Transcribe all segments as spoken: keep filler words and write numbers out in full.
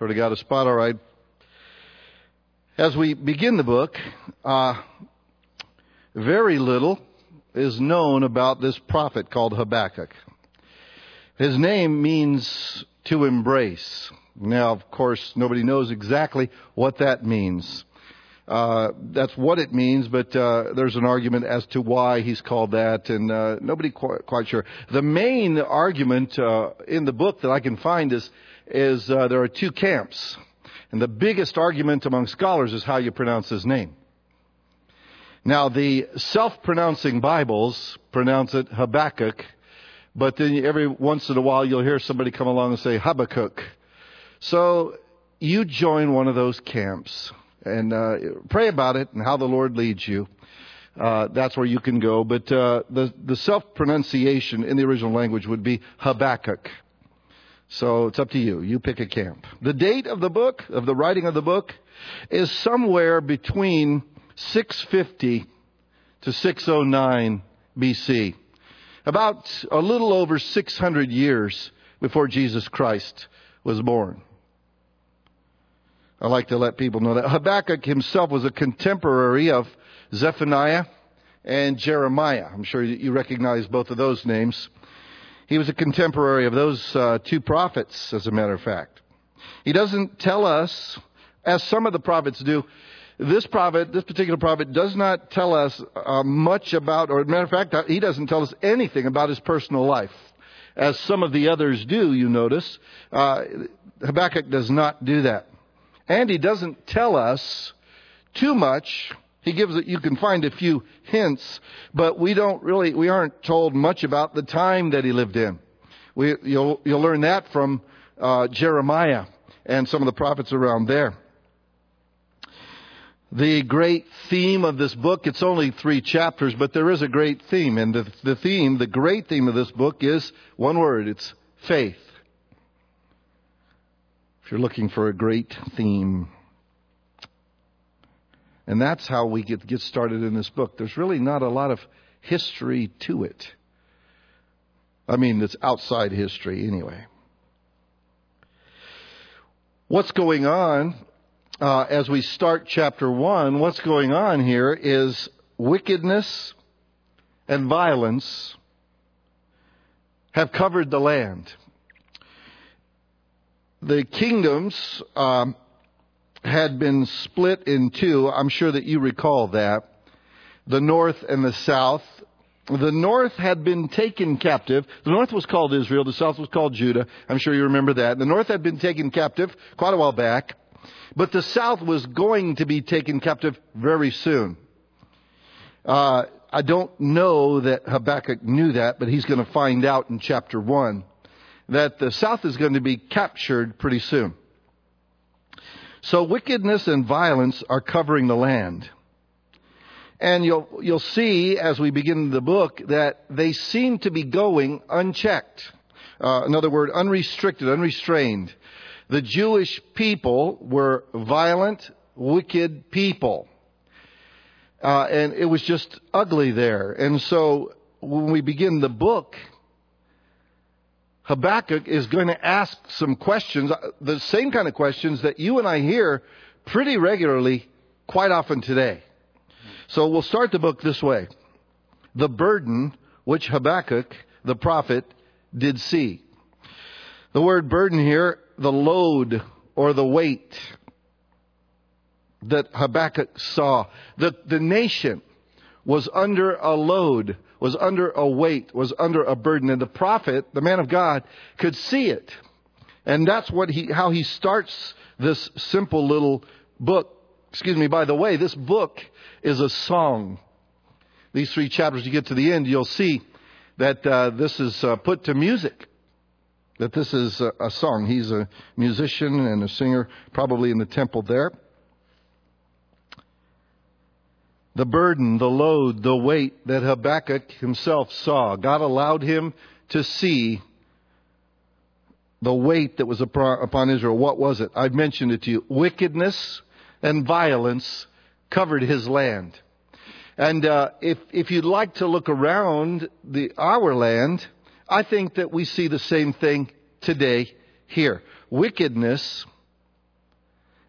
Sort of got a spot all right. As we begin the book, uh, very little is known about this prophet called Habakkuk. His name means to embrace. Now, of course, nobody knows exactly what that means. Uh, that's what it means, but uh, there's an argument as to why he's called that, and uh, nobody quite, quite sure. The main argument uh, in the book that I can find is, is uh, there are two camps. And the biggest argument among scholars is how you pronounce his name. Now, the self-pronouncing Bibles pronounce it Habakkuk, but then every once in a while you'll hear somebody come along and say Habakkuk. So you join one of those camps and uh, pray about it and how the Lord leads you. Uh, that's where you can go. But uh, the, the self-pronunciation in the original language would be Habakkuk. So it's up to you. You pick a camp. The date of the book, of the writing of the book, is somewhere between six fifty to six oh nine B C. About a little over six hundred years before Jesus Christ was born. I like to let people know that Habakkuk himself was a contemporary of Zephaniah and Jeremiah. I'm sure you recognize both of those names. He was a contemporary of those uh, two prophets, as a matter of fact. He doesn't tell us, as some of the prophets do, this prophet, this particular prophet does not tell us uh, much about, or as a matter of fact, he doesn't tell us anything about his personal life. As some of the others do, you notice. Uh, Habakkuk does not do that. And he doesn't tell us too much. He gives it, you can find a few hints, but we don't really, we aren't told much about the time that he lived in. We, you'll, you'll learn that from uh, Jeremiah and some of the prophets around there. The great theme of this book, it's only three chapters, but there is a great theme. And the, the theme, the great theme of this book is one word, it's faith. If you're looking for a great theme. And that's how we get, get started in this book. There's really not a lot of history to it. I mean, it's outside history anyway. What's going on uh, as we start chapter one, what's going on here is wickedness and violence have covered the land. The kingdoms Um, had been split in two. I'm sure that you recall that. The north and the south. The north had been taken captive. The north was called Israel. The south was called Judah. I'm sure you remember that. The north had been taken captive quite a while back. But the south was going to be taken captive very soon. Uh, I don't know that Habakkuk knew that, but he's going to find out in chapter one that the south is going to be captured pretty soon. So wickedness and violence are covering the land. And you'll you'll see as we begin the book that they seem to be going unchecked. Uh, in other words, unrestricted, unrestrained. The Jewish people were violent, wicked people. Uh, and it was just ugly there. And so when we begin the book, Habakkuk is going to ask some questions, the same kind of questions that you and I hear pretty regularly quite often today. So we'll start the book this way. The burden which Habakkuk, the prophet, did see. The word burden here, the load or the weight that Habakkuk saw. The, the nation was under a load, was under a weight, was under a burden. And the prophet, the man of God, could see it. And that's what he, how he starts this simple little book. Excuse me, by the way, this book is a song. These three chapters, you get to the end, you'll see that uh, this is uh, put to music. That this is a, a song. He's a musician and a singer, probably in the temple there. The burden, the load, the weight that Habakkuk himself saw. God allowed him to see the weight that was upon Israel. What was it? I've mentioned it to you. Wickedness and violence covered his land. And uh, if if you'd like to look around the our land, I think that we see the same thing today here. Wickedness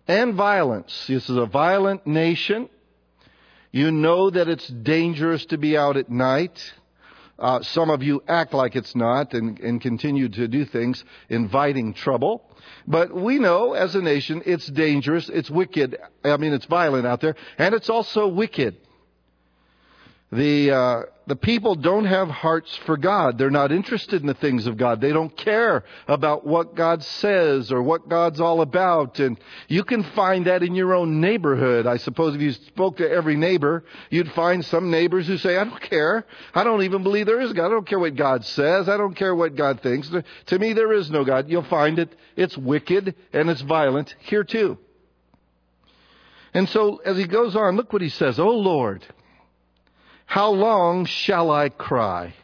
and violence. This is a violent nation. You know that it's dangerous to be out at night. Uh, some of you act like it's not and, and continue to do things inviting trouble. But we know as a nation it's dangerous, it's wicked. I mean, it's violent out there, and it's also wicked. The uh, the people don't have hearts for God. They're not interested in the things of God. They don't care about what God says or what God's all about. And you can find that in your own neighborhood. I suppose if you spoke to every neighbor, you'd find some neighbors who say, I don't care. I don't even believe there is a God. I don't care what God says. I don't care what God thinks. To me, there is no God. You'll find it. It's wicked and it's violent here too. And so as he goes on, look what he says. Oh Lord, how long shall I cry,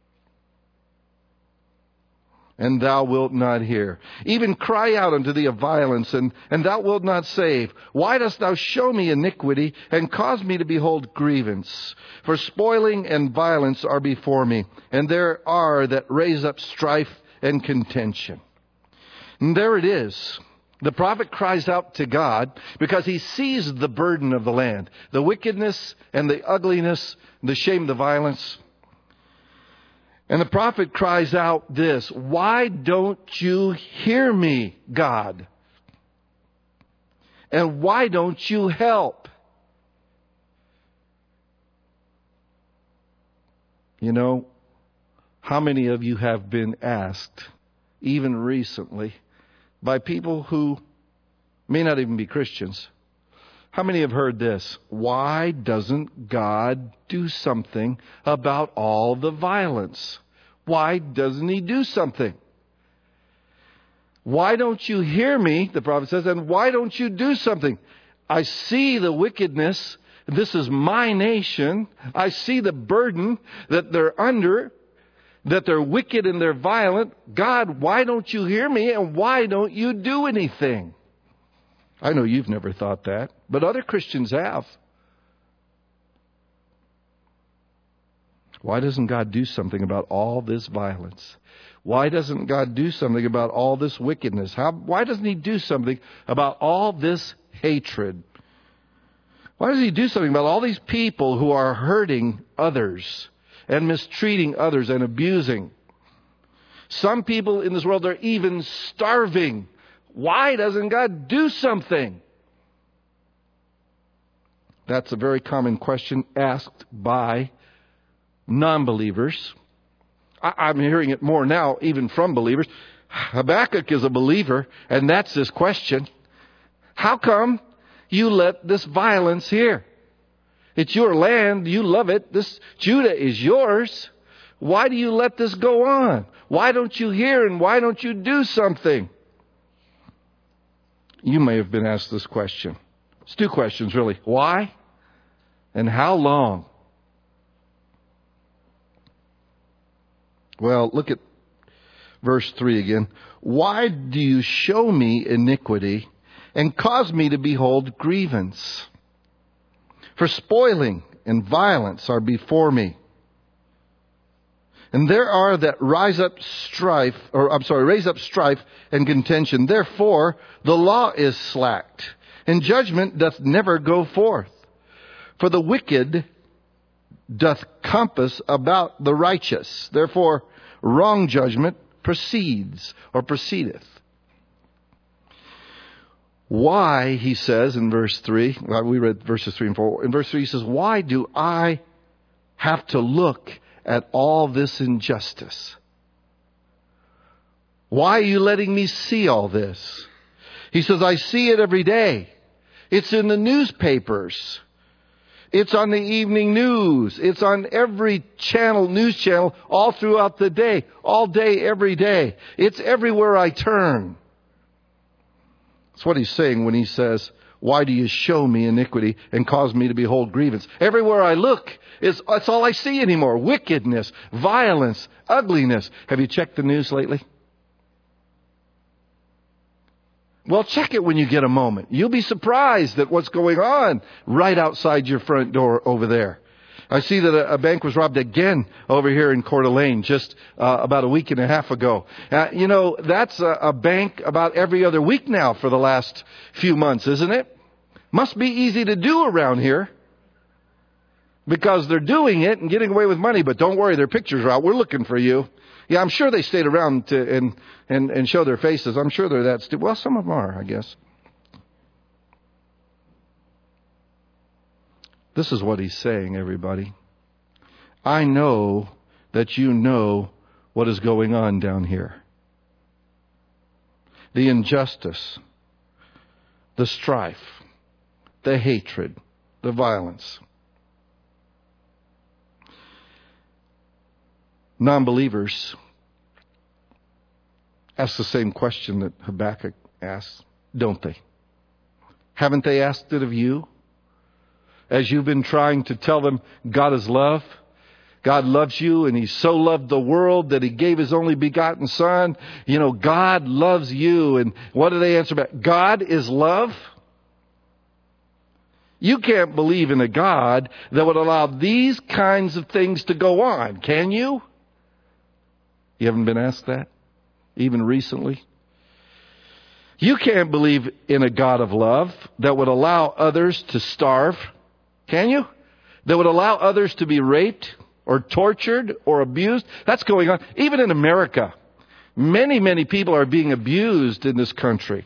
and thou wilt not hear? Even cry out unto thee of violence, and, and thou wilt not save. Why dost thou show me iniquity, and cause me to behold grievance? For spoiling and violence are before me, and there are that raise up strife and contention. And there it is. The prophet cries out to God because he sees the burden of the land, the wickedness and the ugliness, the shame, the violence. And the prophet cries out this, why don't you hear me, God? And why don't you help? You know, how many of you have been asked, even recently, by people who may not even be Christians? How many have heard this? Why doesn't God do something about all the violence? Why doesn't He do something? Why don't you hear me, the prophet says, and why don't you do something? I see the wickedness. This is my nation. I see the burden that they're under, that they're wicked and they're violent. God, why don't you hear me, and why don't you do anything? I know you've never thought that, but other Christians have. Why doesn't God do something about all this violence? Why doesn't God do something about all this wickedness? How, why doesn't He do something about all this hatred? Why doesn't He do something about all these people who are hurting others and mistreating others and abusing? Some people in this world are even starving. Why doesn't God do something? That's a very common question asked by non-believers. I'm hearing it more now, even from believers. Habakkuk is a believer, and that's his question. How come you let this violence here? It's your land. You love it. This Judah is yours. Why do you let this go on? Why don't you hear, and why don't you do something? You may have been asked this question. It's two questions, really. Why? And how long? Well, look at verse three again. Why do you show me iniquity and cause me to behold grievance? For spoiling and violence are before me. And there are that rise up strife, or I'm sorry, raise up strife and contention. Therefore, the law is slacked, and judgment doth never go forth. For the wicked doth compass about the righteous. Therefore, wrong judgment proceeds or proceedeth. Why, he says in verse three, well, we read verses three and four. In verse three, he says, why do I have to look at all this injustice? Why are you letting me see all this? He says, I see it every day. It's in the newspapers. It's on the evening news. It's on every channel, news channel, all throughout the day, all day, every day. It's everywhere I turn. That's what he's saying when he says, why do you show me iniquity and cause me to behold grievance? Everywhere I look, it's, that's all I see anymore. Wickedness, violence, ugliness. Have you checked the news lately? Well, check it when you get a moment. You'll be surprised at what's going on right outside your front door over there. I see that a, a bank was robbed again over here in Coeur d'Alene just uh, about a week and a half ago. Uh, you know, that's a, a bank about every other week now for the last few months, isn't it? Must be easy to do around here because they're doing it and getting away with money. But don't worry, their pictures are out. We're looking for you. Yeah, I'm sure they stayed around to, and, and, and show their faces. I'm sure they're that stupid. Well, some of them are, I guess. This is what he's saying, everybody. I know that you know what is going on down here. The injustice, the strife, the hatred, the violence. Non-believers ask the same question that Habakkuk asks, don't they? Haven't they asked it of you? As you've been trying to tell them God is love, God loves you, and He so loved the world that He gave His only begotten Son. You know, God loves you. And what do they answer back? God is love? You can't believe in a God that would allow these kinds of things to go on, can you? You haven't been asked that, even recently? You can't believe in a God of love that would allow others to starve, can you? That would allow others to be raped or tortured or abused. That's going on. Even in America, many, many people are being abused in this country.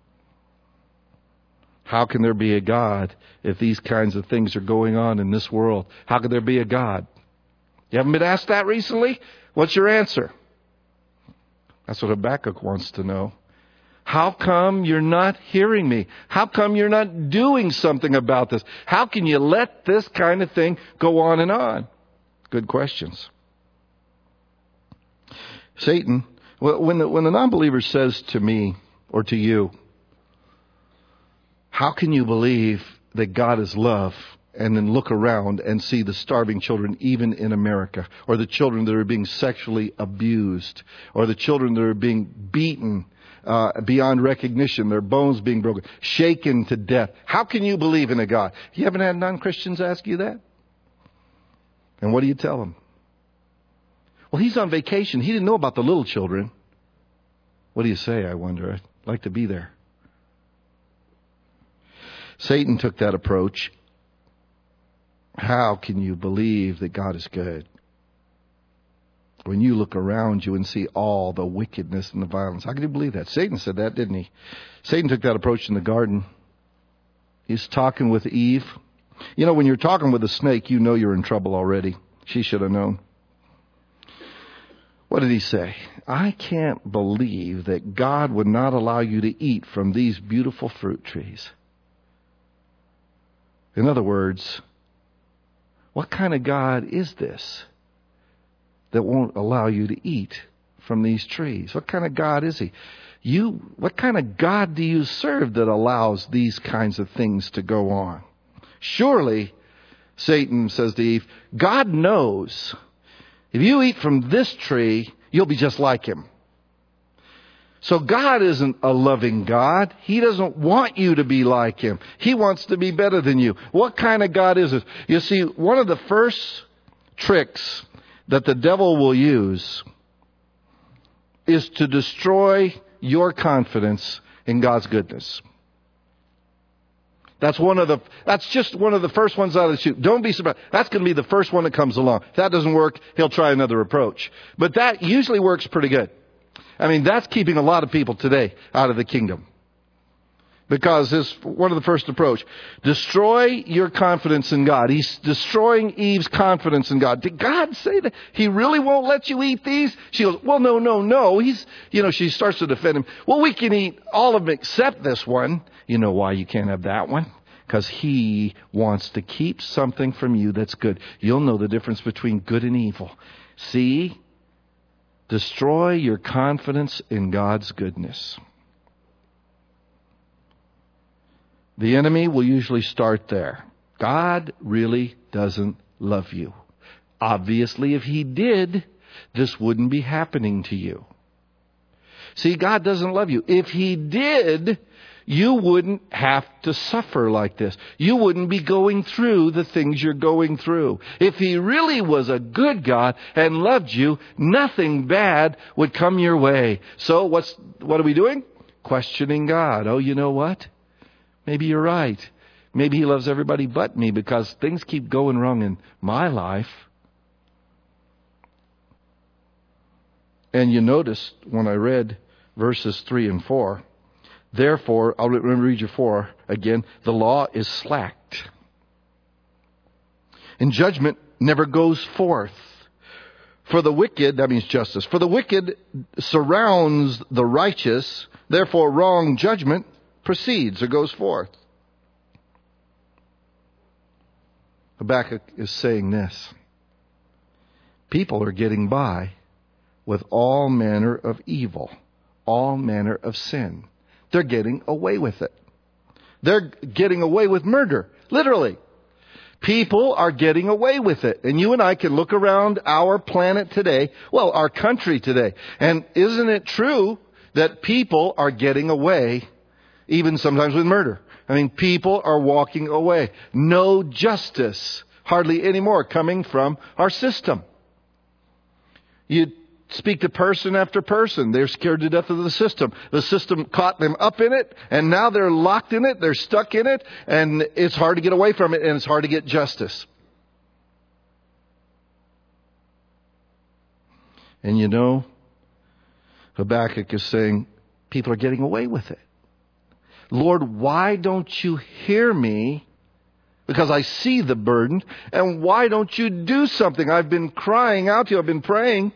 How can there be a God if these kinds of things are going on in this world? How could there be a God? You haven't been asked that recently? What's your answer? That's what Habakkuk wants to know. How come you're not hearing me? How come you're not doing something about this? How can you let this kind of thing go on and on? Good questions. Satan, when the, when the non-believer says to me or to you, how can you believe that God is love, and then look around and see the starving children even in America, or the children that are being sexually abused, or the children that are being beaten uh, beyond recognition, their bones being broken, shaken to death? How can you believe in a God? You haven't had non-Christians ask you that? And what do you tell them? Well, he's on vacation. He didn't know about the little children. What do you say, I wonder? I'd like to be there. Satan took that approach. How can you believe that God is good when you look around you and see all the wickedness and the violence? How can you believe that? Satan said that, didn't he? Satan took that approach in the garden. He's talking with Eve. You know, when you're talking with a snake, you know you're in trouble already. She should have known. What did he say? I can't believe that God would not allow you to eat from these beautiful fruit trees. In other words, what kind of God is this that won't allow you to eat from these trees? What kind of God is He? You, what kind of God do you serve that allows these kinds of things to go on? Surely, Satan says to Eve, God knows if you eat from this tree, you'll be just like Him. So God isn't a loving God. He doesn't want you to be like Him. He wants to be better than you. What kind of God is this? You see, one of the first tricks that the devil will use is to destroy your confidence in God's goodness. That's one of the, that's just one of the first ones out of the chute. Don't be surprised. That's going to be the first one that comes along. If that doesn't work, he'll try another approach. But that usually works pretty good. I mean, that's keeping a lot of people today out of the kingdom. Because it's one of the first approach. Destroy your confidence in God. He's destroying Eve's confidence in God. Did God say that He really won't let you eat these? She goes, well, no, no, no. He's, you know, she starts to defend Him. Well, we can eat all of them except this one. You know why you can't have that one? Because He wants to keep something from you that's good. You'll know the difference between good and evil. See? Destroy your confidence in God's goodness. The enemy will usually start there. God really doesn't love you. Obviously, if He did, this wouldn't be happening to you. See, God doesn't love you. If He did, you wouldn't have to suffer like this. You wouldn't be going through the things you're going through. If He really was a good God and loved you, nothing bad would come your way. So what's what are we doing? Questioning God. Oh, you know what? Maybe you're right. Maybe He loves everybody but me because things keep going wrong in my life. And you noticed when I read verses three and four, therefore, I'll read you four again, the law is slacked. And judgment never goes forth. For the wicked, that means justice, for the wicked surrounds the righteous, therefore wrong judgment proceeds or goes forth. Habakkuk is saying this. People are getting by with all manner of evil, all manner of sin. They're getting away with it. They're getting away with murder, literally. People are getting away with it. And you and I can look around our planet today, well, our country today. And isn't it true that people are getting away, even sometimes with murder? I mean, people are walking away. No justice, hardly any more, coming from our system. You speak to person after person. They're scared to death of the system. The system caught them up in it, and now they're locked in it. They're stuck in it, and it's hard to get away from it, and it's hard to get justice. And you know, Habakkuk is saying, people are getting away with it. Lord, why don't you hear me? Because I see the burden. And why don't you do something? I've been crying out to you. I've been praying.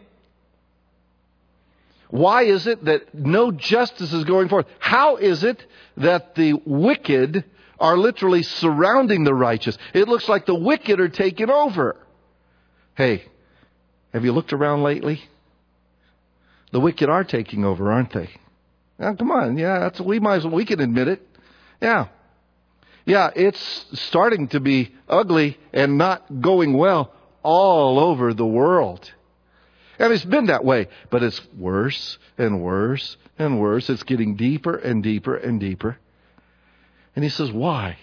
Why is it that no justice is going forth? How is it that the wicked are literally surrounding the righteous? It looks like the wicked are taking over. Hey, have you looked around lately? The wicked are taking over, aren't they? Now, come on, yeah, that's we might as well we can admit it. Yeah. Yeah, it's starting to be ugly and not going well all over the world. And it's been that way, but it's worse and worse and worse. It's getting deeper and deeper and deeper. And he says, why?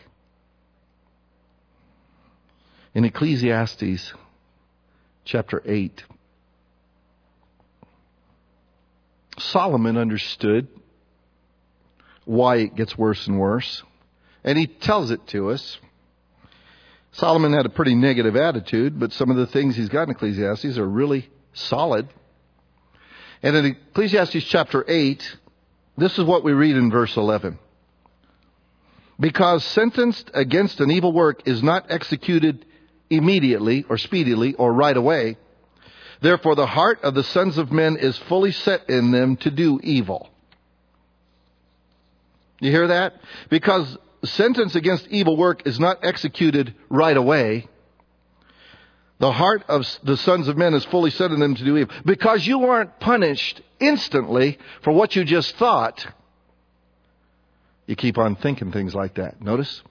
In Ecclesiastes chapter eight, Solomon understood why it gets worse and worse. And he tells it to us. Solomon had a pretty negative attitude, but some of the things he's got in Ecclesiastes are really solid. And in Ecclesiastes chapter eight, this is what we read in verse eleven. Because sentenced against an evil work is not executed immediately or speedily or right away, therefore the heart of the sons of men is fully set in them to do evil. You hear that? Because sentence against evil work is not executed right away, the heart of the sons of men is fully set in them to do evil. Because you aren't punished instantly for what you just thought, you keep on thinking things like that. Notice?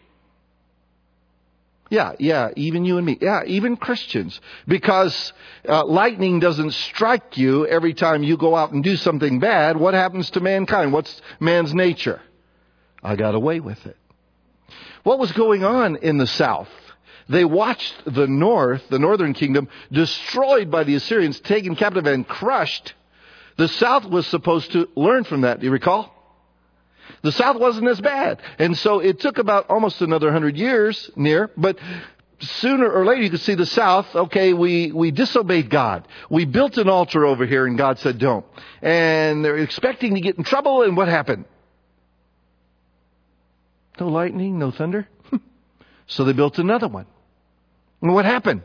Yeah, yeah, even you and me. Yeah, even Christians. Because uh, lightning doesn't strike you every time you go out and do something bad. What happens to mankind? What's man's nature? I got away with it. What was going on in the south? They watched the north, the northern kingdom, destroyed by the Assyrians, taken captive and crushed. The south was supposed to learn from that. Do you recall? The south wasn't as bad. And so it took about almost another hundred years near, but sooner or later you could see the south, okay, we, we disobeyed God. We built an altar over here and God said don't. And they're expecting to get in trouble, and what happened? No lightning, no thunder. So they built another one. And what happened?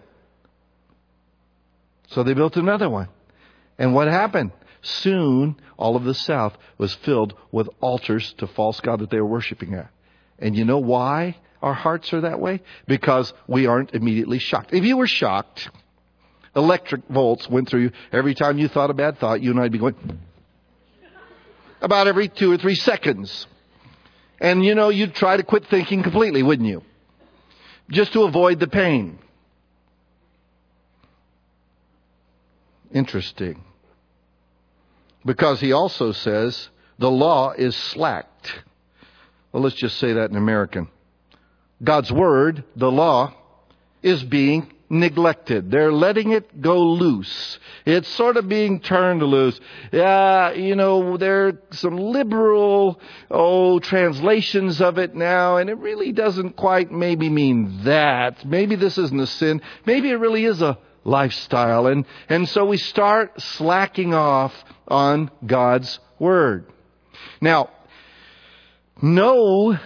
So they built another one. And what happened? Soon, all of the south was filled with altars to false god that they were worshiping at. And you know why our hearts are that way? Because we aren't immediately shocked. If you were shocked, electric volts went through you. Every time you thought a bad thought, you and I'd be going about every two or three seconds. And you know, you'd try to quit thinking completely, wouldn't you? Just to avoid the pain. Interesting. Because he also says the law is slacked. Well, let's just say that in American. God's Word, the law, is being neglected. They're letting it go loose. It's sort of being turned loose. Yeah, you know, there are some liberal, oh, translations of it now, and it really doesn't quite maybe mean that. Maybe this isn't a sin. Maybe it really is a lifestyle. And, and so we start slacking off on God's Word. Now, no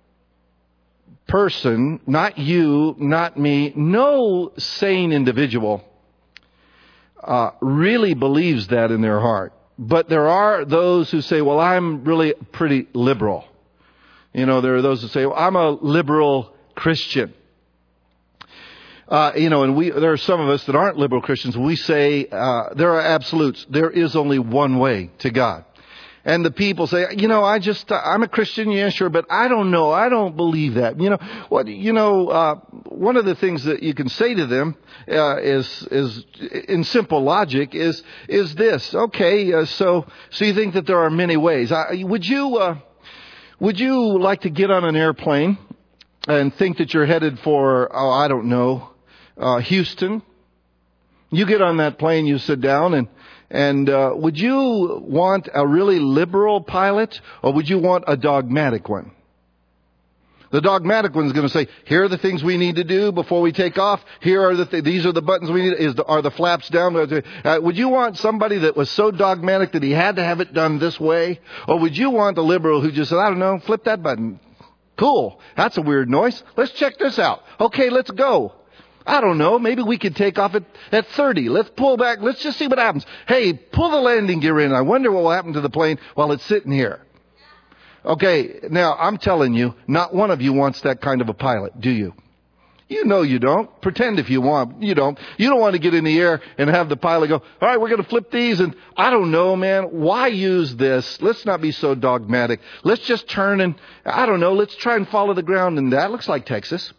person, not you, not me, no sane individual uh, really believes that in their heart. But there are those who say, well, I'm really pretty liberal. You know, there are those who say, well, I'm a liberal Christian. Uh, you know, and we there are some of us that aren't liberal Christians. We say uh, there are absolutes. There is only one way to God. And the people say, you know, I just, uh, I'm a Christian, yeah, sure, but I don't know. I don't believe that. You know, what, you know, uh, one of the things that you can say to them, uh, is, is, in simple logic is, is this. Okay, uh, so, so you think that there are many ways. I, would you, uh, would you like to get on an airplane and think that you're headed for, oh, I don't know, uh, Houston? You get on that plane, you sit down, and And uh, would you want a really liberal pilot, or would you want a dogmatic one? The dogmatic one is going to say, here are the things we need to do before we take off. Here are the th- these are the buttons we need. Is the, are the flaps down? Uh, would you want somebody that was so dogmatic that he had to have it done this way, or would you want the liberal who just said, I don't know, flip that button? Cool. That's a weird noise. Let's check this out. Okay, let's go. I don't know. Maybe we could take off at, at thirty. Let's pull back. Let's just see what happens. Hey, pull the landing gear in. I wonder what will happen to the plane while it's sitting here. Okay, now I'm telling you, not one of you wants that kind of a pilot, do you? You know you don't. Pretend if you want. You don't. You don't want to get in the air and have the pilot go, all right, we're going to flip these. And I don't know, man. Why use this? Let's not be so dogmatic. Let's just turn and, I don't know, let's try and follow the ground. And that looks like Texas.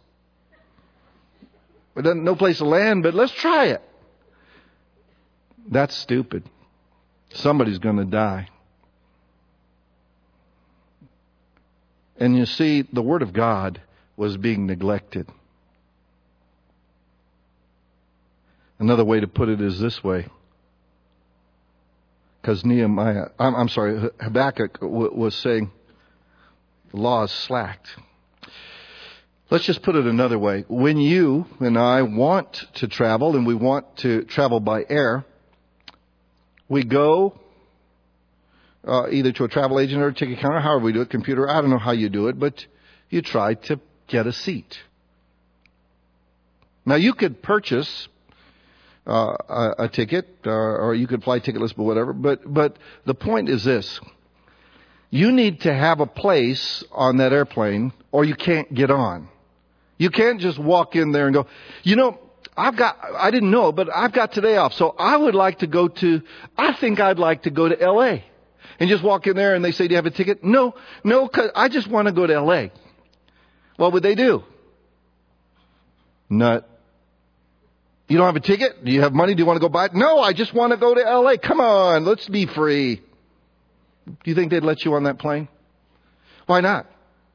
No place to land, but let's try it. That's stupid. Somebody's going to die. And you see, the Word of God was being neglected. Another way to put it is this way. Because Nehemiah, I'm, I'm sorry, Habakkuk w- was saying, the law is slacked. Let's just put it another way. When you and I want to travel, and we want to travel by air, we go uh, either to a travel agent or a ticket counter, however we do it, computer, I don't know how you do it, but you try to get a seat. Now, you could purchase uh, a, a ticket, or, or you could fly ticketless, but whatever, but, but the point is this. You need to have a place on that airplane, or you can't get on. You can't just walk in there and go, you know, I've got, I didn't know, but I've got today off. So I would like to go to, I think I'd like to go to L A And just walk in there and they say, do you have a ticket? No, no, 'cause I just want to go to L A What would they do? Nut. You don't have a ticket? Do you have money? Do you want to go buy it? No, I just want to go to L A Come on, let's be free. Do you think they'd let you on that plane? Why not?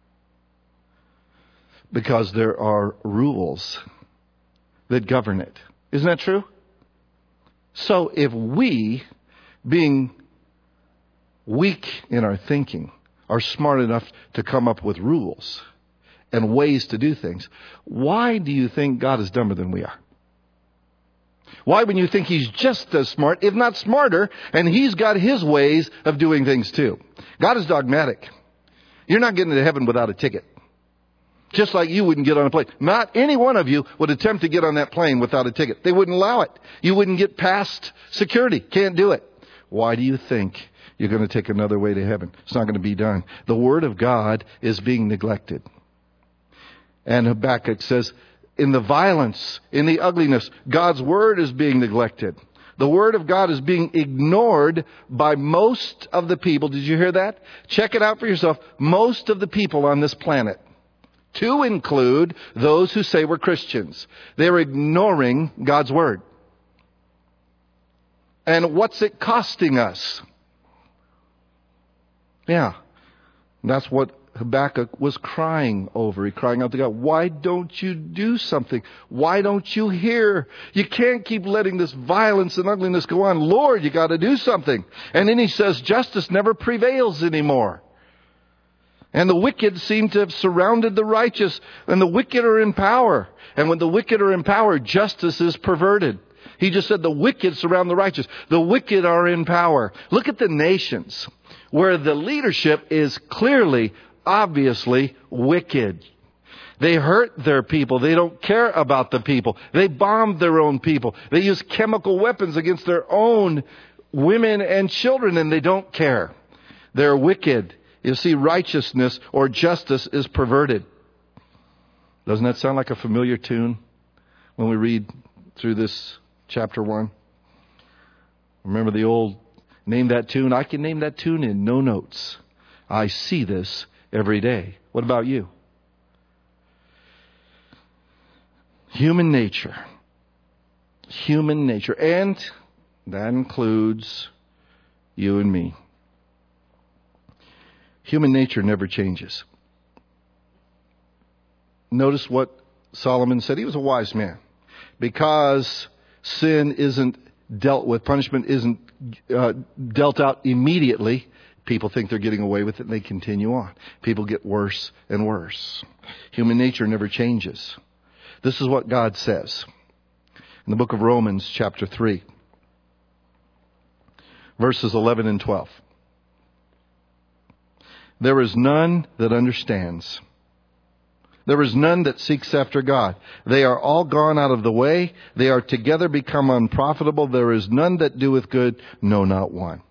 Because there are rules that govern it. Isn't that true? So if we, being weak in our thinking, are smart enough to come up with rules and ways to do things, why do you think God is dumber than we are? Why, when you think He's just as smart, if not smarter, and He's got His ways of doing things too? God is dogmatic. You're not getting to heaven without a ticket. Just like you wouldn't get on a plane. Not any one of you would attempt to get on that plane without a ticket. They wouldn't allow it. You wouldn't get past security. Can't do it. Why do you think you're going to take another way to heaven? It's not going to be done. The Word of God is being neglected. And Habakkuk says, in the violence, in the ugliness, God's Word is being neglected. The Word of God is being ignored by most of the people. Did you hear that? Check it out for yourself. Most of the people on this planet, to include those who say we're Christians, they're ignoring God's Word. And what's it costing us? Yeah, that's what Habakkuk was crying over. He crying out to God, why don't you do something? Why don't you hear? You can't keep letting this violence and ugliness go on. Lord, you got to do something. And then he says, justice never prevails anymore. And the wicked seem to have surrounded the righteous, and the wicked are in power. And when the wicked are in power, justice is perverted. He just said the wicked surround the righteous. The wicked are in power. Look at the nations where the leadership is clearly, obviously wicked. They hurt their people. They don't care about the people. They bomb their own people. They use chemical weapons against their own women and children, and they don't care. They're wicked. You see, righteousness or justice is perverted. Doesn't that sound like a familiar tune when we read through this chapter one? Remember the old name that tune? I can name that tune in no notes. I see this every day. What about you? Human nature. Human nature. And that includes you and me. Human nature never changes. Notice what Solomon said. He was a wise man. Because sin isn't dealt with, punishment isn't uh, dealt out immediately, people think they're getting away with it and they continue on. People get worse and worse. Human nature never changes. This is what God says in the book of Romans chapter three, verses eleven and twelve. There is none that understands. There is none that seeks after God. They are all gone out of the way. They are together become unprofitable. There is none that doeth good, no, not one.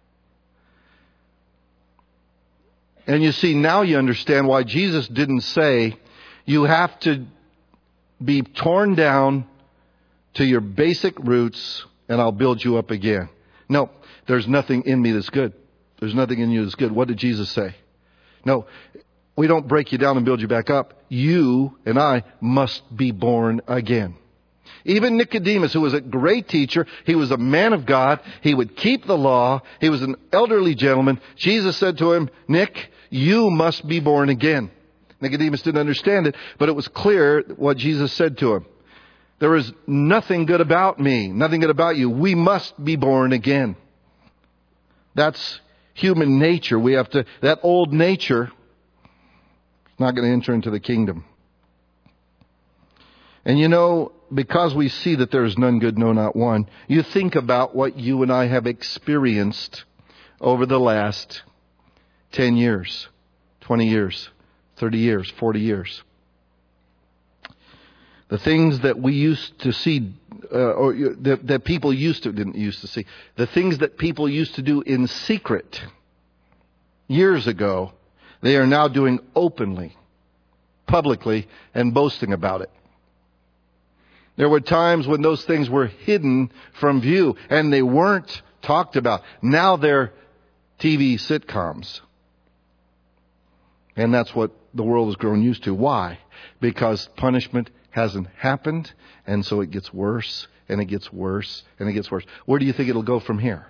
And you see, now you understand why Jesus didn't say, you have to be torn down to your basic roots and I'll build you up again. No, there's nothing in me that's good. There's nothing in you that's good. What did Jesus say? No, we don't break you down and build you back up. You and I must be born again. Even Nicodemus, who was a great teacher, he was a man of God. He would keep the law. He was an elderly gentleman. Jesus said to him, Nick, you must be born again. Nicodemus didn't understand it, but it was clear what Jesus said to him. There is nothing good about me, nothing good about you. We must be born again. That's human nature. We have to, that old nature is not going to enter into the kingdom. And you know, because we see that there is none good, no, not one, you think about what you and I have experienced over the last ten years, twenty years, thirty years, forty years. The things that we used to see, uh, or that, that people used to, didn't used to see, the things that people used to do in secret years ago, they are now doing openly, publicly, and boasting about it. There were times when those things were hidden from view and they weren't talked about. Now they're T V sitcoms. And that's what the world has grown used to. Why? Because punishment hasn't happened, and so it gets worse, and it gets worse, and it gets worse. Where do you think it'll go from here?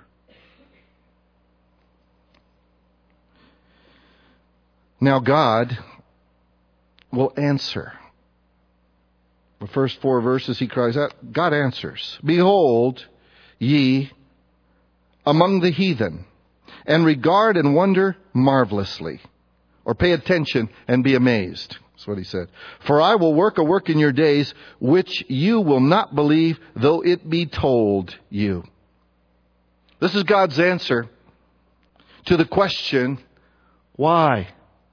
Now God will answer. The first four verses he cries out, God answers. Behold, ye among the heathen, and regard and wonder marvelously. Or pay attention and be amazed. That's what he said. For I will work a work in your days, which you will not believe, though it be told you. This is God's answer to the question, why?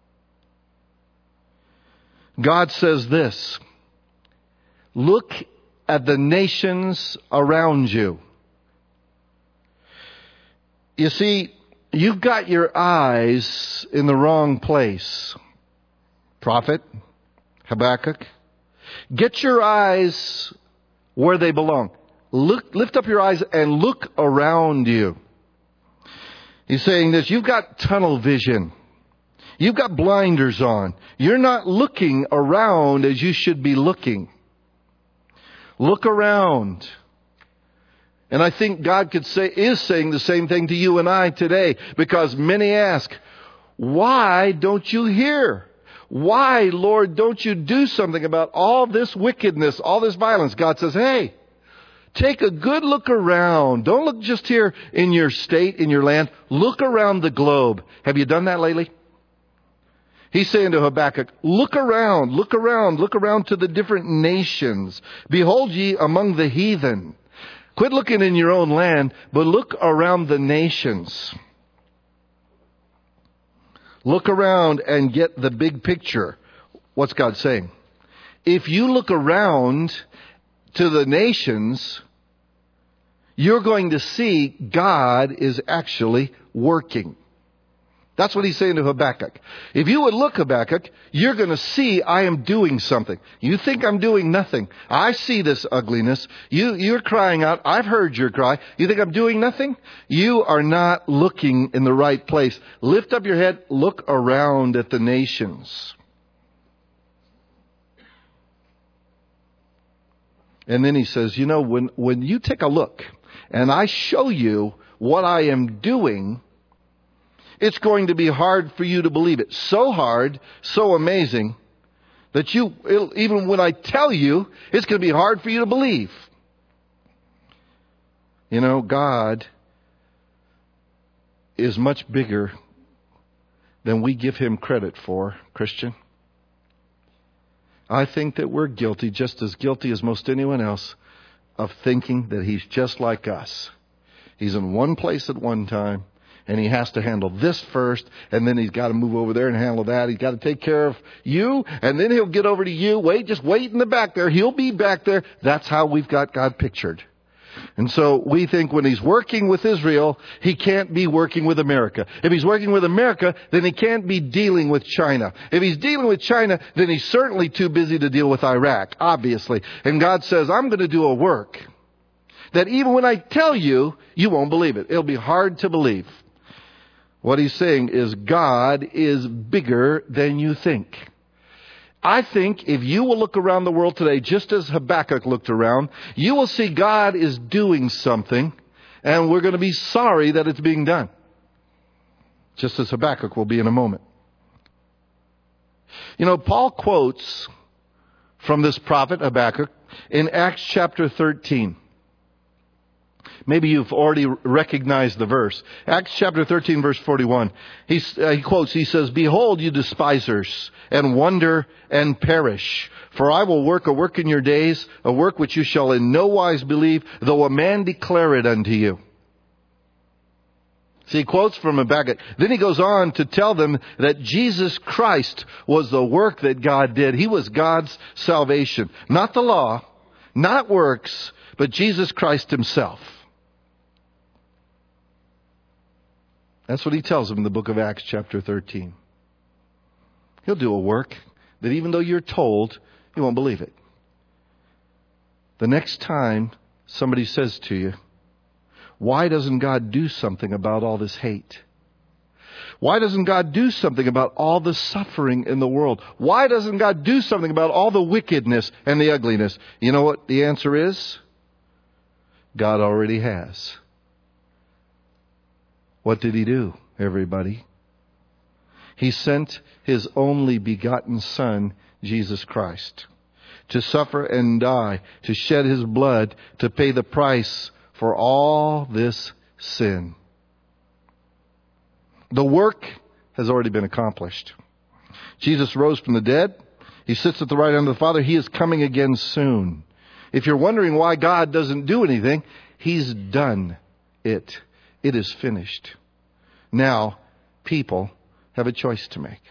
God says this, look at the nations around you. You see, you've got your eyes in the wrong place. Prophet Habakkuk, get your eyes where they belong. Look, lift up your eyes and look around you. He's saying this, you've got tunnel vision. You've got blinders on. You're not looking around as you should be looking. Look around. And I think God could say, is saying the same thing to you and I today, because many ask, why don't you hear? Why, Lord, don't you do something about all this wickedness, all this violence? God says, hey, take a good look around. Don't look just here in your state, in your land. Look around the globe. Have you done that lately? He's saying to Habakkuk, look around, look around, look around to the different nations. Behold ye among the heathen. Quit looking in your own land, but look around the nations. Look around and get the big picture. What's God saying? If you look around to the nations, you're going to see God is actually working. That's what he's saying to Habakkuk. If you would look, Habakkuk, you're going to see I am doing something. You think I'm doing nothing. I see this ugliness. You, you're crying out. I've heard your cry. You think I'm doing nothing? You are not looking in the right place. Lift up your head. Look around at the nations. And then he says, you know, when, when you take a look and I show you what I am doing, it's going to be hard for you to believe it. So hard, so amazing, that you, even when I tell you, it's going to be hard for you to believe. You know, God is much bigger than we give him credit for, Christian. I think that we're guilty, just as guilty as most anyone else, of thinking that he's just like us. He's in one place at one time, and he has to handle this first, and then he's got to move over there and handle that. He's got to take care of you, and then he'll get over to you. Wait, just wait in the back there. He'll be back there. That's how we've got God pictured. And so we think when he's working with Israel, he can't be working with America. If he's working with America, then he can't be dealing with China. If he's dealing with China, then he's certainly too busy to deal with Iraq, obviously. And God says, I'm going to do a work that even when I tell you, you won't believe it. It'll be hard to believe. What he's saying is God is bigger than you think. I think if you will look around the world today, just as Habakkuk looked around, you will see God is doing something, and we're going to be sorry that it's being done. Just as Habakkuk will be in a moment. You know, Paul quotes from this prophet Habakkuk in Acts chapter thirteen. Maybe you've already recognized the verse. Acts chapter thirteen, verse forty-one. He, uh, he quotes, he says, Behold, you despisers, and wonder and perish. For I will work a work in your days, a work which you shall in no wise believe, though a man declare it unto you. See, he quotes from Habakkuk. Then he goes on to tell them that Jesus Christ was the work that God did. He was God's salvation. Not the law, not works, but Jesus Christ himself. That's what he tells them in the book of Acts chapter thirteen. He'll do a work that even though you're told, you won't believe it. The next time somebody says to you, why doesn't God do something about all this hate? Why doesn't God do something about all the suffering in the world? Why doesn't God do something about all the wickedness and the ugliness? You know what the answer is? God already has. What did he do, everybody? He sent his only begotten Son, Jesus Christ, to suffer and die, to shed his blood, to pay the price for all this sin. The work has already been accomplished. Jesus rose from the dead. He sits at the right hand of the Father. He is coming again soon. If you're wondering why God doesn't do anything, he's done it. It is finished. Now, people have a choice to make.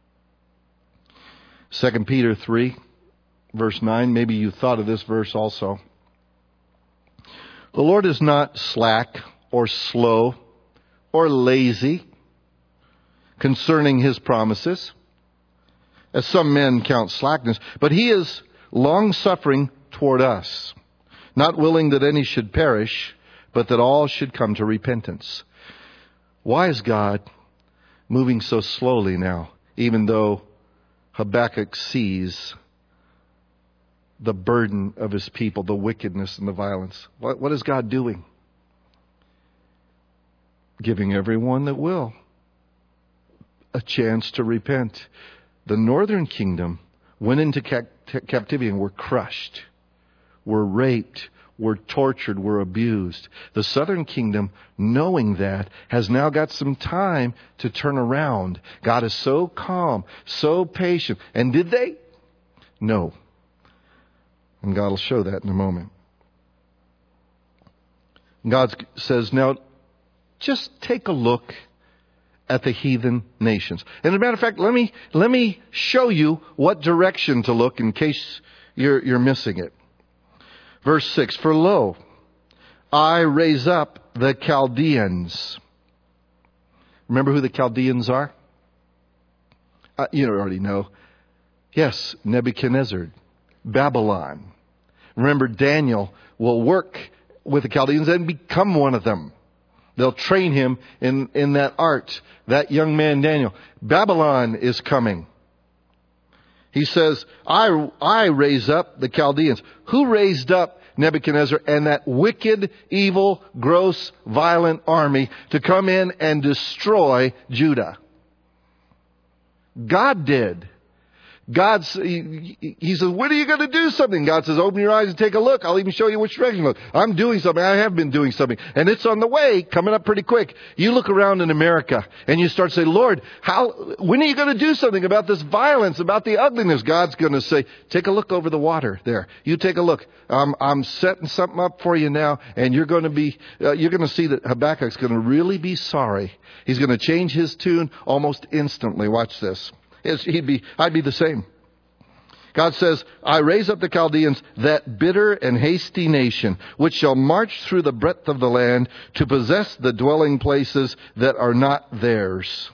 Second Peter three, verse nine. Maybe you thought of this verse also. The Lord is not slack or slow or lazy concerning his promises, as some men count slackness, but he is long-suffering toward us, not willing that any should perish, but that all should come to repentance. Why is God moving so slowly now, even though Habakkuk sees the burden of his people, the wickedness and the violence? What, what is God doing? Giving everyone that will a chance to repent. The northern kingdom went into ca- t- captivity and were crushed, were raped, were tortured, were abused. The southern kingdom, knowing that, has now got some time to turn around. God is so calm, so patient. And did they? No. And God will show that in a moment. God says, now, just take a look at the heathen nations. And as a matter of fact, let me let me show you what direction to look in case you're you're missing it. Verse six, for lo, I raise up the Chaldeans. Remember who the Chaldeans are? Uh, you already know. Yes, Nebuchadnezzar, Babylon. Remember, Daniel will work with the Chaldeans and become one of them. They'll train him in, in that art. That young man, Daniel. Babylon is coming. He says, I, I raise up the Chaldeans. Who raised up Nebuchadnezzar and that wicked, evil, gross, violent army to come in and destroy Judah? God did. God, he, he says, when are you going to do something? God says, open your eyes and take a look. I'll even show you which direction to look. I'm doing something. I have been doing something. And it's on the way, coming up pretty quick. You look around in America and you start saying, Lord, how, when are you going to do something about this violence, about the ugliness? God's going to say, take a look over the water there. You take a look. Um, I'm setting something up for you now, and you're going to be, uh, you're going to see that Habakkuk's going to really be sorry. He's going to change his tune almost instantly. Watch this. He'd be, I'd be the same. God says, I raise up the Chaldeans, that bitter and hasty nation, which shall march through the breadth of the land to possess the dwelling places that are not theirs.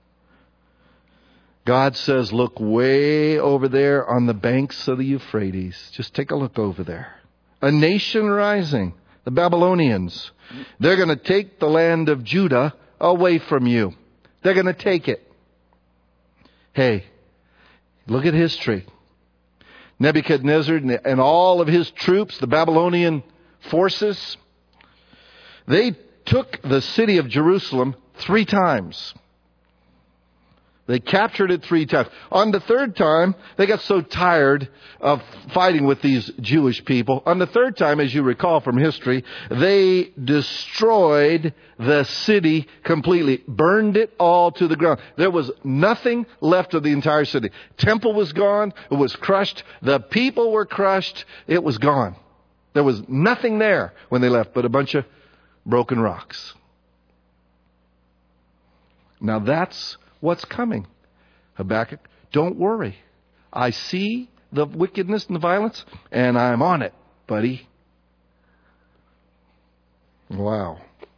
God says, look way over there on the banks of the Euphrates. Just take a look over there. A nation rising, the Babylonians. They're going to take the land of Judah away from you. They're going to take it. Hey, look at history. Nebuchadnezzar and all of his troops, the Babylonian forces, they took the city of Jerusalem three times. They captured it three times. On the third time, they got so tired of fighting with these Jewish people. On the third time, as you recall from history, they destroyed the city completely. Burned it all to the ground. There was nothing left of the entire city. Temple was gone. It was crushed. The people were crushed. It was gone. There was nothing there when they left but a bunch of broken rocks. Now that's what's coming. Habakkuk, don't worry. I see the wickedness and the violence, and I'm on it, buddy. Wow.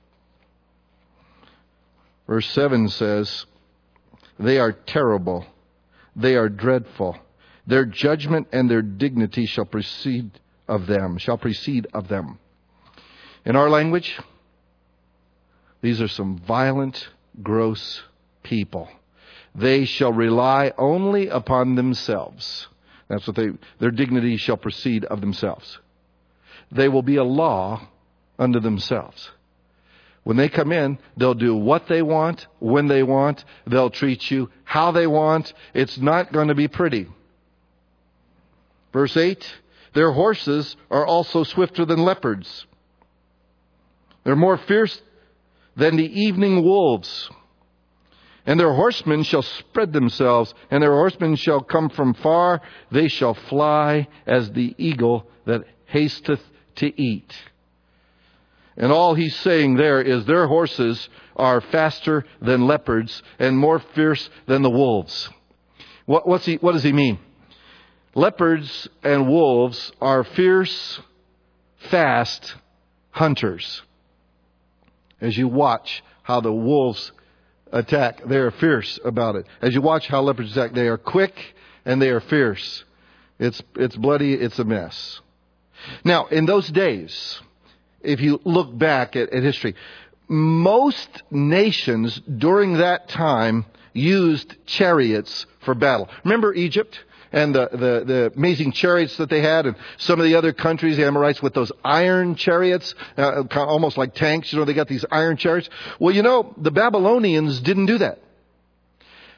Verse seven says, they are terrible. They are dreadful. Their judgment and their dignity shall proceed of them, shall precede of them. In our language, these are some violent, gross people. They shall rely only upon themselves. That's what they, their dignity shall proceed of themselves. They will be a law unto themselves. When they come in, they'll do what they want, when they want. They'll treat you how they want. It's not going to be pretty. Verse eight, their horses are also swifter than leopards. They're more fierce than the evening wolves. And their horsemen shall spread themselves, and their horsemen shall come from far. They shall fly as the eagle that hasteth to eat. And all he's saying there is their horses are faster than leopards and more fierce than the wolves. What, what's he, what does he mean? Leopards and wolves are fierce, fast hunters. As you watch how the wolves attack, they are fierce about it. As you watch how leopards attack, they are quick and they are fierce. It's it's bloody, it's a mess. Now, in those days, if you look back at, at history, most nations during that time used chariots for battle. Remember Egypt and the, the, the amazing chariots that they had, and some of the other countries, the Amorites, with those iron chariots, uh, almost like tanks. You know, they got these iron chariots. Well, you know, the Babylonians didn't do that.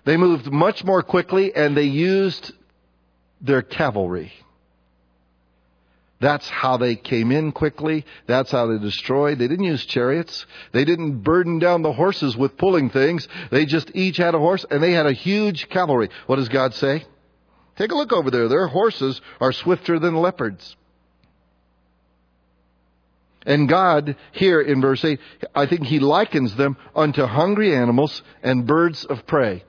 They moved much more quickly, and they used their cavalry. That's how they came in quickly. That's how they destroyed. They didn't use chariots. They didn't burden down the horses with pulling things. They just each had a horse, and they had a huge cavalry. What does God say? Take a look over there. Their horses are swifter than leopards. And God, here in verse eight, I think He likens them unto hungry animals and birds of prey.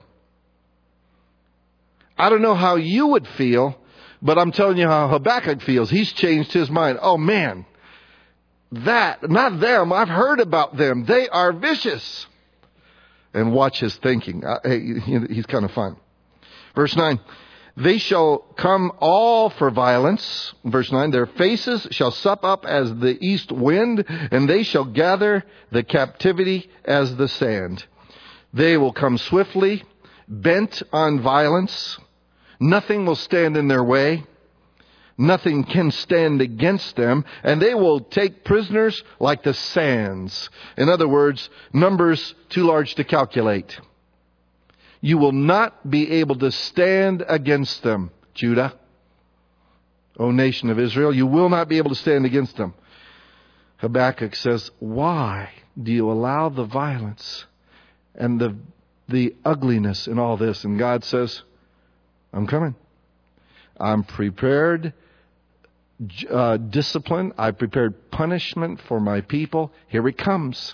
I don't know how you would feel, but I'm telling you how Habakkuk feels. He's changed his mind. Oh man, that, not them. I've heard about them. They are vicious. And watch his thinking. He's kind of fun. Verse nine. They shall come all for violence. Verse nine. Their faces shall sup up as the east wind, and they shall gather the captivity as the sand. They will come swiftly, bent on violence. Nothing will stand in their way. Nothing can stand against them. And they will take prisoners like the sands. In other words, numbers too large to calculate. You will not be able to stand against them, Judah, O nation of Israel. You will not be able to stand against them. Habakkuk says, why do you allow the violence and the, the ugliness in all this? And God says, I'm coming. I'm prepared uh, discipline. I prepared punishment for my people. Here it comes.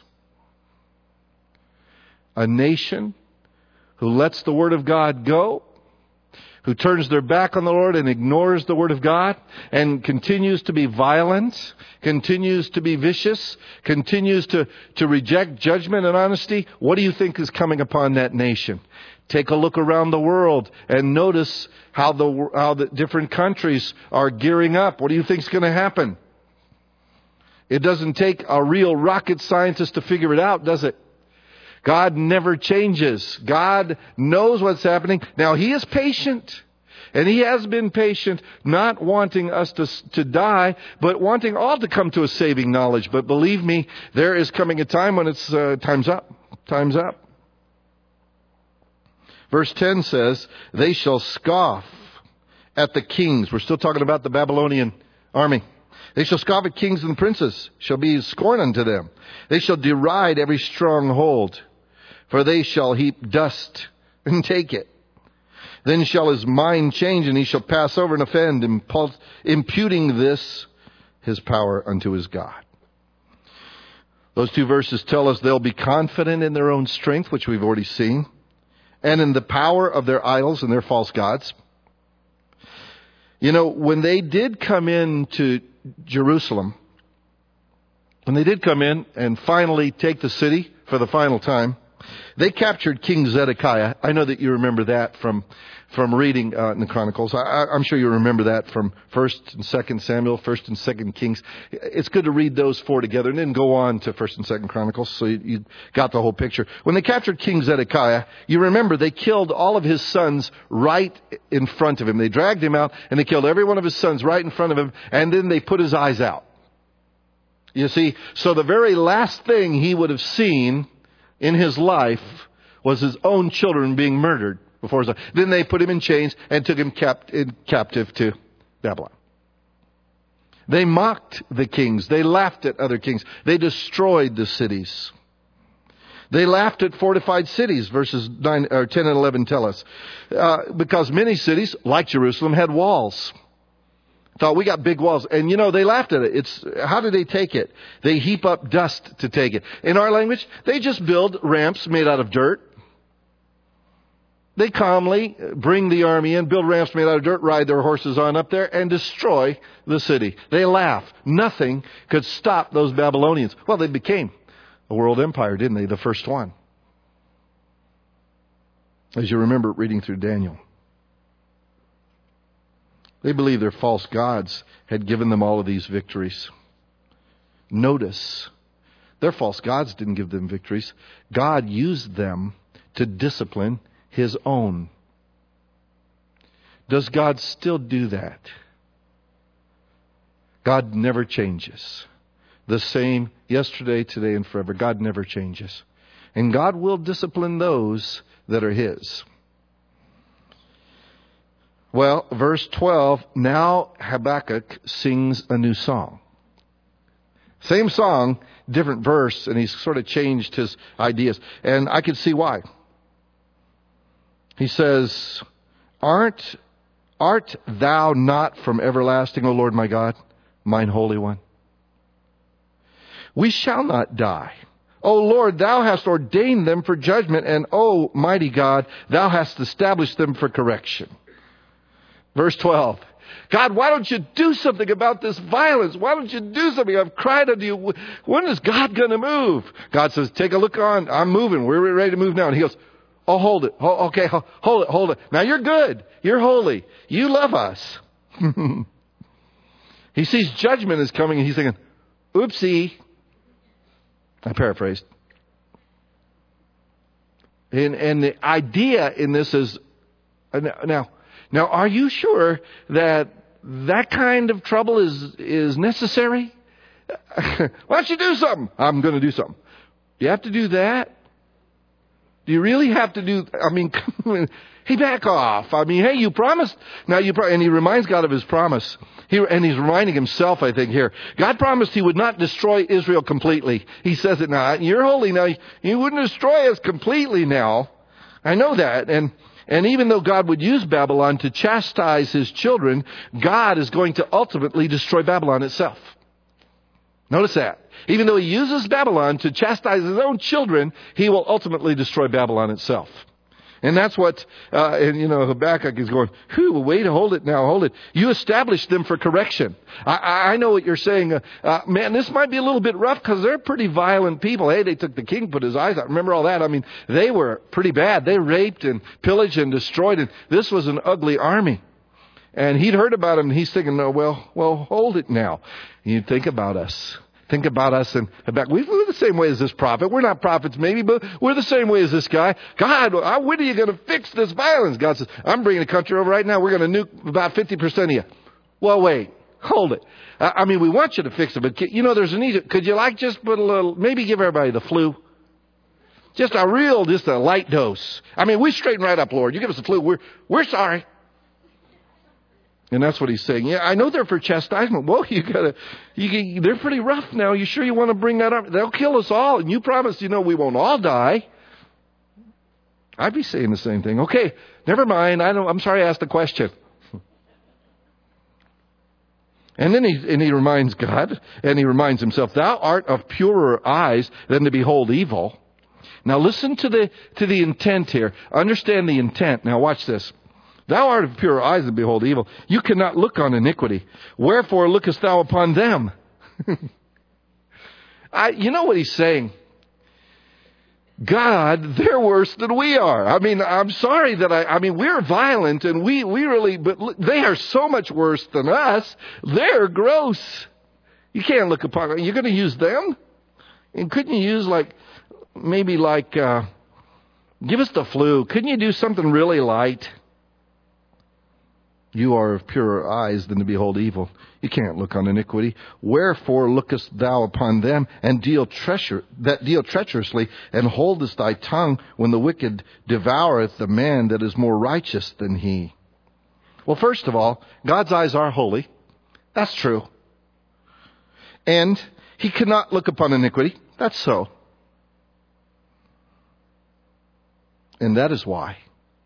A nation who lets the Word of God go, who turns their back on the Lord and ignores the Word of God, and continues to be violent, continues to be vicious, continues to, to reject judgment and honesty. What do you think is coming upon that nation? Take a look around the world and notice how the how the different countries are gearing up. What do you think is going to happen? It doesn't take a real rocket scientist to figure it out, does it? God never changes. God knows what's happening. Now, He is patient. And He has been patient, not wanting us to, to die, but wanting all to come to a saving knowledge. But believe me, there is coming a time when it's uh, time's up. Time's up. Verse ten says, they shall scoff at the kings. We're still talking about the Babylonian army. They shall scoff at kings and princes, shall be scorn unto them. They shall deride every stronghold, for they shall heap dust and take it. Then shall his mind change, and he shall pass over and offend, impul- imputing this, his power, unto his God. Those two verses tell us they'll be confident in their own strength, which we've already seen, and in the power of their idols and their false gods. You know, when they did come into Jerusalem, when they did come in and finally take the city for the final time, they captured King Zedekiah. I know that you remember that from from reading uh, in the Chronicles. I, I'm sure you remember that from First and Second Samuel, First and Second Kings. It's good to read those four together and then go on to First and Second Chronicles, so you, you got the whole picture. When they captured King Zedekiah, you remember they killed all of his sons right in front of him. They dragged him out and they killed every one of his sons right in front of him, and then they put his eyes out. You see, so the very last thing he would have seen in his life was his own children being murdered before his eyes. Then they put him in chains and took him capt- in captive to Babylon. They mocked the kings. They laughed at other kings. They destroyed the cities. They laughed at fortified cities, verses nine, or ten and eleven tell us. Uh, because many cities, like Jerusalem, had walls. Thought, we got big walls. And you know, they laughed at it. It's, how do they take it? They heap up dust to take it. In our language, they just build ramps made out of dirt. They calmly bring the army in, build ramps made out of dirt, ride their horses on up there, and destroy the city. They laugh. Nothing could stop those Babylonians. Well, they became a world empire, didn't they? The first one. As you remember reading through Daniel. They believed their false gods had given them all of these victories. Notice, their false gods didn't give them victories. God used them to discipline His own. Does God still do that? God never changes. The same yesterday, today, and forever. God never changes. And God will discipline those that are His. Well, verse twelve, now Habakkuk sings a new song. Same song, different verse, and he's sort of changed his ideas. And I can see why. He says, Aren't, art thou not from everlasting, O Lord my God, mine Holy One? We shall not die. O Lord, thou hast ordained them for judgment, and O mighty God, thou hast established them for correction. Verse twelve. God, why don't you do something about this violence? Why don't you do something? I've cried unto you. When is God going to move? God says, take a look on. I'm moving. We're ready to move now. And he goes, oh, hold it. Oh, okay, hold it, hold it. Now you're good. You're holy. You love us. He sees judgment is coming and he's thinking, oopsie. I paraphrased. And, and the idea in this is, now, now, are you sure that that kind of trouble is, is necessary? Why don't you do something? I'm going to do something. Do you have to do that? Do you really have to do, I mean, hey, back off. I mean, hey, you promised. Now you, pro- and he reminds God of his promise. He, and he's reminding himself, I think, here. God promised he would not destroy Israel completely. He says it now. You're holy now. You wouldn't destroy us completely now. I know that. And, and even though God would use Babylon to chastise his children, God is going to ultimately destroy Babylon itself. Notice that. Even though he uses Babylon to chastise his own children, he will ultimately destroy Babylon itself. And that's what, uh, and you know, Habakkuk is going, whew, wait, hold it now, hold it. You established them for correction. I, I know what you're saying. Uh, uh, man, this might be a little bit rough because they're pretty violent people. Hey, they took the king, put his eyes out. Remember all that? I mean, they were pretty bad. They raped and pillaged and destroyed. And this was an ugly army. And he'd heard about him and he's thinking, no, well, well, hold it now. You think about us. Think about us and about, we're the same way as this prophet. We're not prophets maybe, but we're the same way as this guy. God, when are you going to fix this violence? God says, I'm bringing the country over right now. We're going to nuke about fifty percent of you. Well, wait, hold it. I mean, we want you to fix it, but you know, there's a need. Could you like just put a little, maybe give everybody the flu? Just a real, just a light dose. I mean, we straighten right up, Lord. You give us the flu. We're, we're sorry. And that's what he's saying. Yeah, I know they're for chastisement. Whoa, you gotta, you, they're pretty rough now. You sure you want to bring that up? They'll kill us all. And you promised, you know, we won't all die. I'd be saying the same thing. Okay, never mind. I don't, I'm sorry I asked the question. And then he, and he reminds God, and he reminds himself, thou art of purer eyes than to behold evil. Now listen to the, to the intent here. Understand the intent. Now watch this. Thou art of pure eyes and behold evil. You cannot look on iniquity. Wherefore lookest thou upon them? I, you know what he's saying? God, they're worse than we are. I mean, I'm sorry that I, I mean, we're violent and we, we really, but they are so much worse than us. They're gross. You can't look upon them. You're going to use them? And couldn't you use like, maybe like, uh, give us the flu. Couldn't you do something really light? You are of purer eyes than to behold evil. You can't look on iniquity. Wherefore lookest thou upon them and deal treacher that deal treacherously, and holdest thy tongue when the wicked devoureth the man that is more righteous than he? Well, first of all, God's eyes are holy. That's true. And he cannot look upon iniquity. That's so. And that is why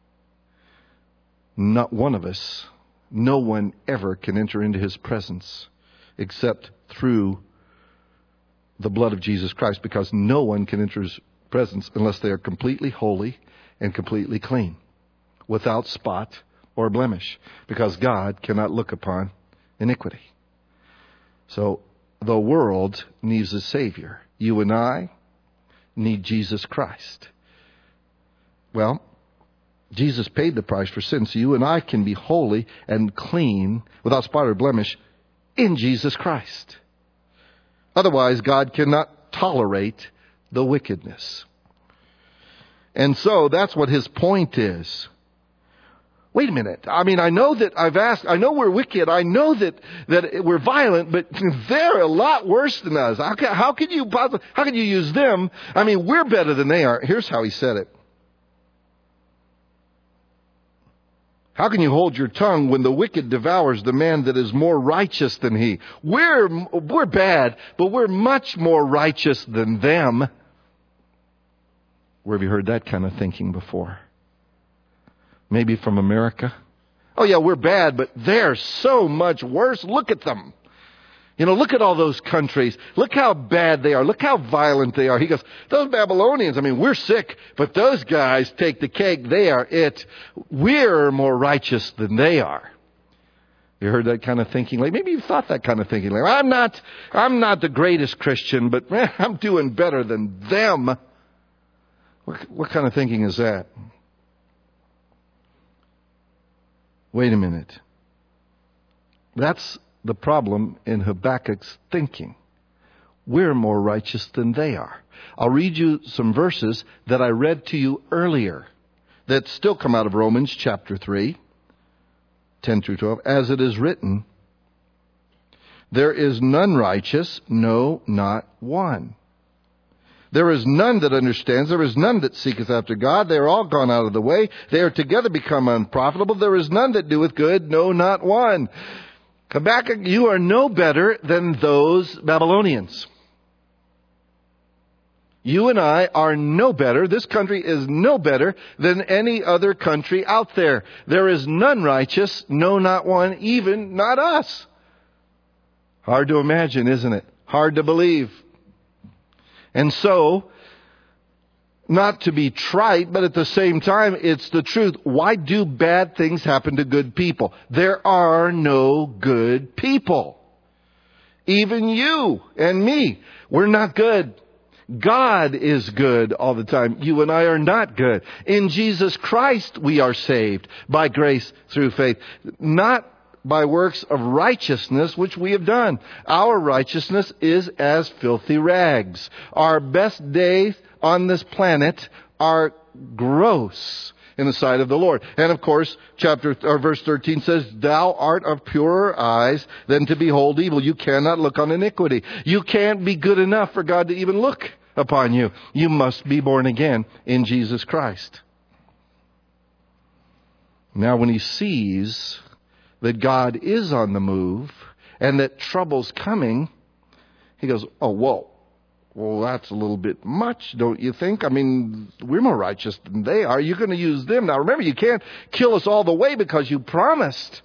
not one of us, no one ever can enter into his presence except through the blood of Jesus Christ, because no one can enter his presence unless they are completely holy and completely clean, without spot or blemish, because God cannot look upon iniquity. So the world needs a Savior. You and I need Jesus Christ. Well, Jesus paid the price for sin, so you and I can be holy and clean, without spot or blemish, in Jesus Christ. Otherwise, God cannot tolerate the wickedness. And so that's what his point is. Wait a minute. I mean, I know that I've asked, I know we're wicked. I know that, that we're violent, but they're a lot worse than us. How can, how can you possibly, how can you use them? I mean, we're better than they are. Here's how he said it. How can you hold your tongue when the wicked devours the man that is more righteous than he? We're, we're bad, but we're much more righteous than them. Where have you heard that kind of thinking before? Maybe from America. Oh yeah, we're bad, but they're so much worse. Look at them. You know, look at all those countries. Look how bad they are. Look how violent they are. He goes, those Babylonians, I mean, we're sick, but those guys take the cake. They are it. We're more righteous than they are. You heard that kind of thinking? Like maybe you thought that kind of thinking. Like I'm not, I'm not the greatest Christian, but man, I'm doing better than them. What, what kind of thinking is that? Wait a minute. That's the problem in Habakkuk's thinking. We're more righteous than they are. I'll read you some verses that I read to you earlier that still come out of Romans chapter three, ten through twelve. As it is written, there is none righteous, no, not one. There is none that understands. There is none that seeketh after God. They are all gone out of the way. They are together become unprofitable. There is none that doeth good, no, not one. Habakkuk, you are no better than those Babylonians. You and I are no better. This country is no better than any other country out there. There is none righteous, no, not one, even not us. Hard to imagine, isn't it? Hard to believe. And so, not to be trite, but at the same time, it's the truth. Why do bad things happen to good people? There are no good people. Even you and me, we're not good. God is good all the time. You and I are not good. In Jesus Christ, we are saved by grace through faith. Not by works of righteousness which we have done. Our righteousness is as filthy rags. Our best days on this planet are gross in the sight of the Lord. And of course, chapter or verse thirteen says, thou art of purer eyes than to behold evil. You cannot look on iniquity. You can't be good enough for God to even look upon you. You must be born again in Jesus Christ. Now when he sees that God is on the move and that trouble's coming, he goes, oh, whoa. Well, that's a little bit much, don't you think? I mean, we're more righteous than they are. You're going to use them. Now, remember, you can't kill us all the way because you promised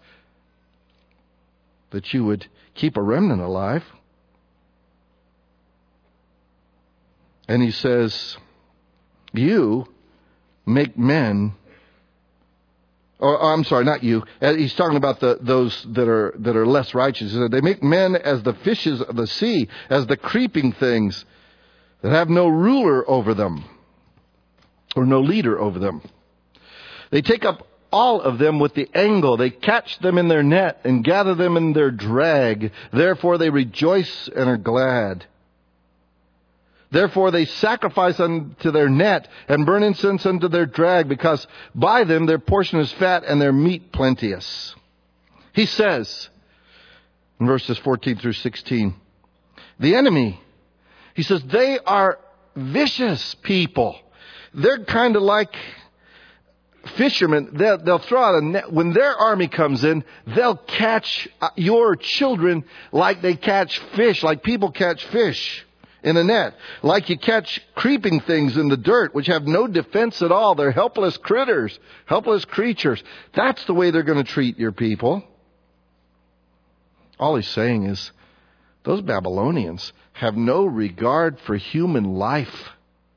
that you would keep a remnant alive. And he says, you make men... Oh, I'm sorry, not you. He's talking about the, those that are that are less righteous. He said, they make men as the fishes of the sea, as the creeping things that have no ruler over them, or no leader over them. They take up all of them with the angle. They catch them in their net and gather them in their drag. Therefore they rejoice and are glad. Therefore they sacrifice unto their net and burn incense unto their drag, because by them their portion is fat and their meat plenteous. He says in verses fourteen through sixteen, the enemy, he says, they are vicious people. They're kind of like fishermen. They'll, they'll throw out a net. When their army comes in, they'll catch your children like they catch fish, like people catch fish in a net. Like you catch creeping things in the dirt, which have no defense at all. They're helpless critters, helpless creatures. That's the way they're going to treat your people. All he's saying is, those Babylonians have no regard for human life.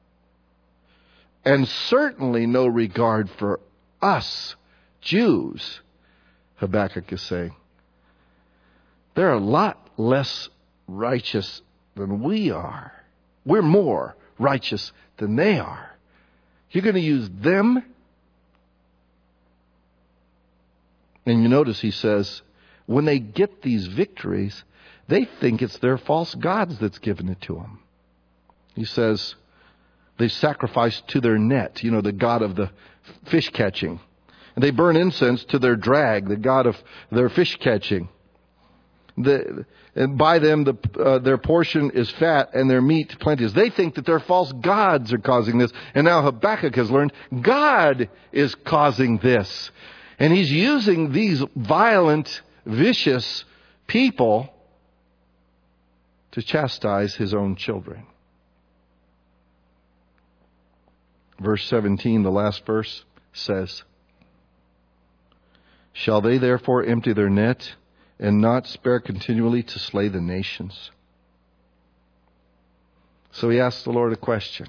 And certainly no regard for us, Jews, Habakkuk is saying. They're a lot less righteous than we are. We're more righteous than they are. You're going to use them? And you notice he says, when they get these victories, they think it's their false gods that's given it to them. He says, they sacrifice to their net, you know, the god of the fish catching. And they burn incense to their drag, the god of their fish catching. The, and by them, the, uh, their portion is fat and their meat plenteous. They think that their false gods are causing this. And now Habakkuk has learned God is causing this. And He's using these violent, vicious people to chastise His own children. Verse seventeen, the last verse, says, "Shall they therefore empty their net and not spare continually to slay the nations?" So he asked the Lord a question.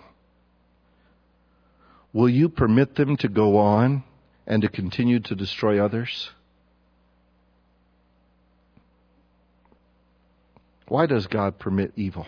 Will you permit them to go on and to continue to destroy others? Why does God permit evil?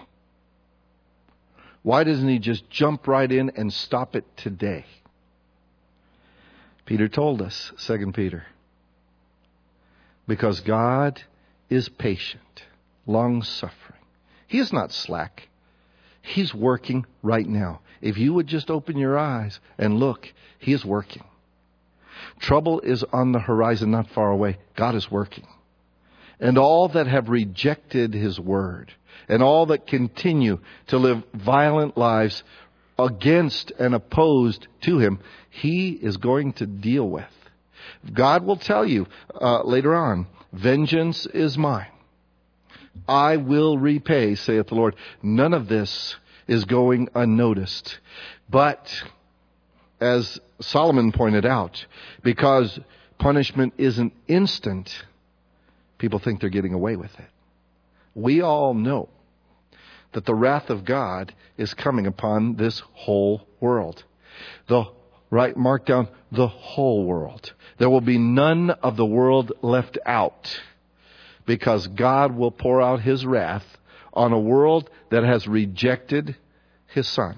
Why doesn't He just jump right in and stop it today? Peter told us, Second Peter, because God is patient, long-suffering. He is not slack. He's working right now. If you would just open your eyes and look, He is working. Trouble is on the horizon, not far away. God is working. And all that have rejected His word, and all that continue to live violent lives against and opposed to Him, He is going to deal with. God will tell you uh, later on, vengeance is mine. I will repay, saith the Lord. None of this is going unnoticed. But, as Solomon pointed out, because punishment isn't instant, people think they're getting away with it. We all know that the wrath of God is coming upon this whole world. The right, mark down the whole world. There will be none of the world left out, because God will pour out His wrath on a world that has rejected His Son.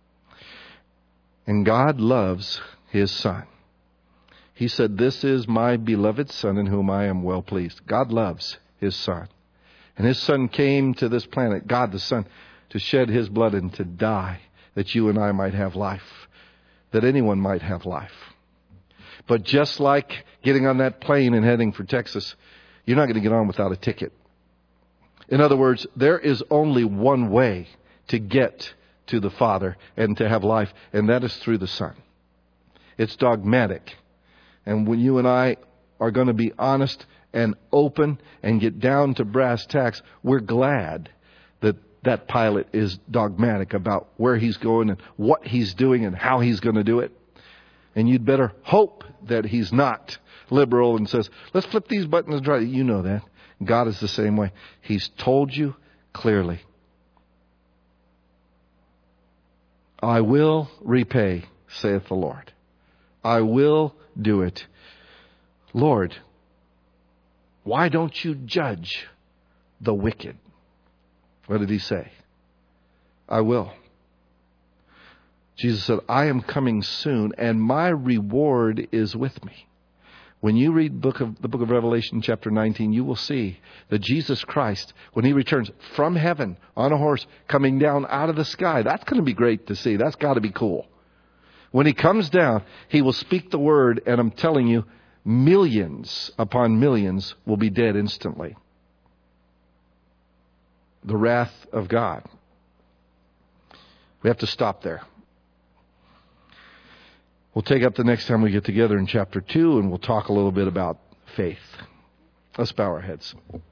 And God loves His Son. He said, "This is my beloved Son in whom I am well pleased." God loves His Son. And His Son came to this planet, God the Son, to shed His blood and to die that you and I might have life, that anyone might have life. But just like getting on that plane and heading for Texas, you're not going to get on without a ticket. In other words, there is only one way to get to the Father and to have life, and that is through the Son. It's dogmatic. And when you and I are going to be honest and open and get down to brass tacks, we're glad that that pilot is dogmatic about where he's going and what he's doing and how he's going to do it. And you'd better hope that he's not liberal and says, let's flip these buttons and try. You know that. God is the same way. He's told you clearly. I will repay, saith the Lord. I will do it. Lord, why don't you judge the wicked? What did He say? I will. Jesus said, I am coming soon, and my reward is with me. When you read book of, the book of Revelation, chapter nineteen, you will see that Jesus Christ, when He returns from heaven on a horse, coming down out of the sky, that's going to be great to see. That's got to be cool. When He comes down, He will speak the word, and I'm telling you, millions upon millions will be dead instantly. The wrath of God. We have to stop there. We'll take up the next time we get together in chapter two, and we'll talk a little bit about faith. Let's bow our heads.